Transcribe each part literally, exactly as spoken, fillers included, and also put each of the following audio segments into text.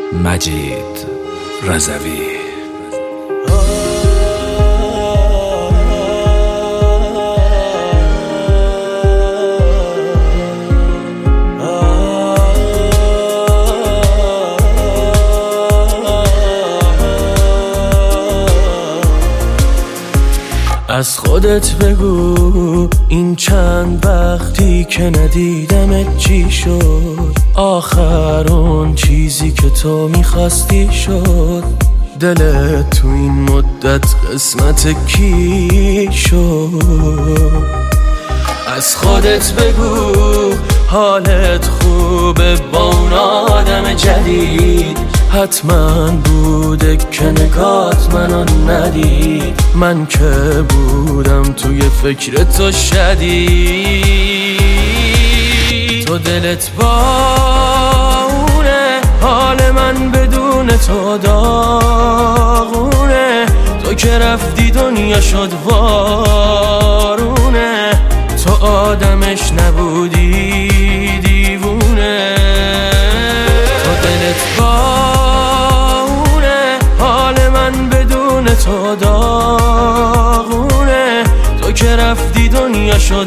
مجید رضوی. از خودت بگو این چند وقتی که ندیدمت چی شد؟ آخر اون چیزی که تو میخواستی شد؟ دلت تو این مدت قسمت کی شد؟ از خودت بگو حالت خوبه با اون آدم جدید؟ حتما بوده که نگات منو ندید. من که بودم توی فکر تو شدید. تو دلت با اونه، حال من بدون تو داغونه. تو که رفتی دنیا شد وارونه. تو آدمش نبودی دیوونه. تو دلت با تو داغونه. تو که رفتی دنیا شد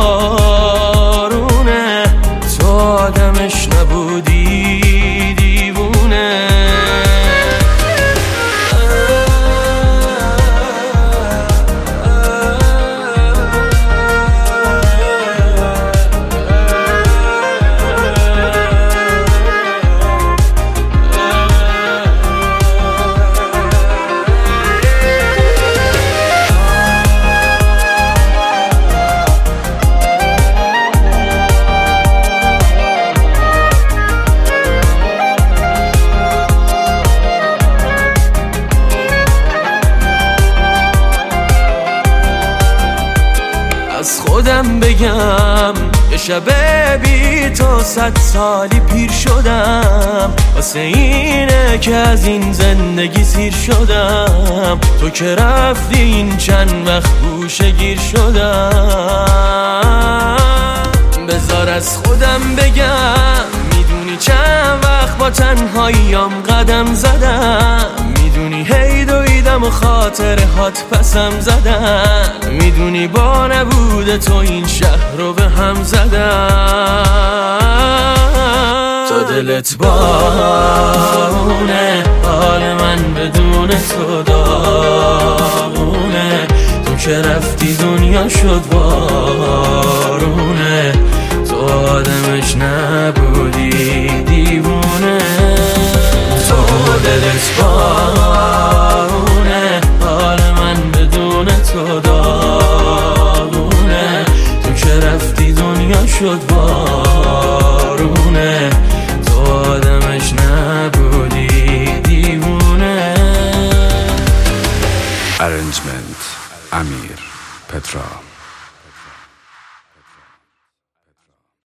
وارونه. تو آدمش نبودی دیوونه. از خودم بگم یه شب بی تو صد سالی پیر شدم. واسه اینه که از این زندگی سیر شدم. تو که رفتی این چند وقت گوشه گیر شدم. بذار از خودم بگم میدونی چند وقت با تنهاییام قدم زدم. میدونی هی دویدم و خاطرهات پسم زدن. میدونی با نبود تو این شهر رو به هم زدن. تو دلت بارونه، حال من بدون تو داغونه. تو که رفتی دنیا شد بارونه. تو آدمش نبودی دیوونه. تو دلت بارونه، حال من بدون تو داغونه. تو که رفتی دنیا شد بارونه. تو آدمش نبودی دیوونه. ارنجمنت امیر پترا.